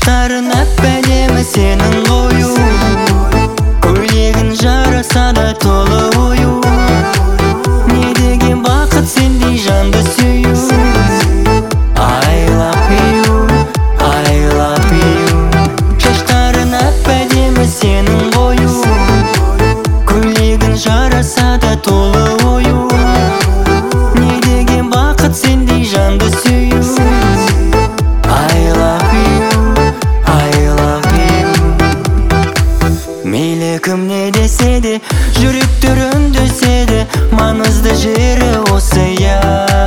Saçların әп-әдемі сенің қою, көйлегін жараса да толы ою. Не деген бақыт сендей жанды сүю. I love you, I love you. Saçların әп-әдемі сенің қою, көйлегін жараса да толы ою. Не деген бақыт сендей жанды сүю. I love you, I love you. Мейлі кім не десе де, жүректер үндеседі, маңызды жері осы я.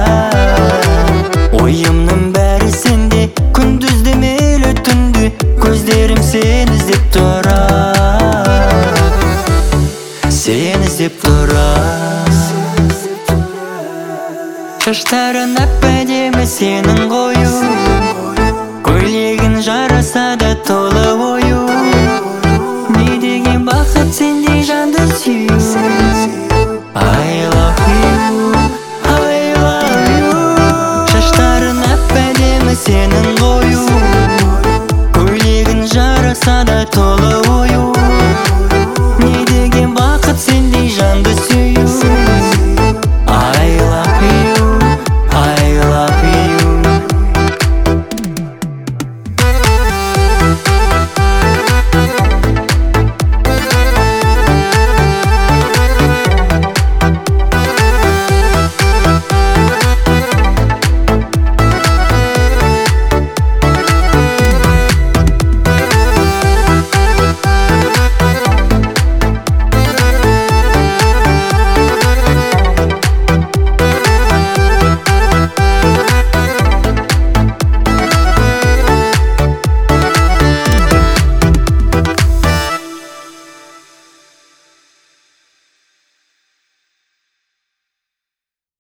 Ойымның бәрі сенде, күндізде мейлі түнде, көздерім сені іздеп тұрар. Сені іздеп тұрар. Saçların әп-әдемі сенің қою, көйлегін жараса да толы ою. Не деген бақыт сендей жанды сүю.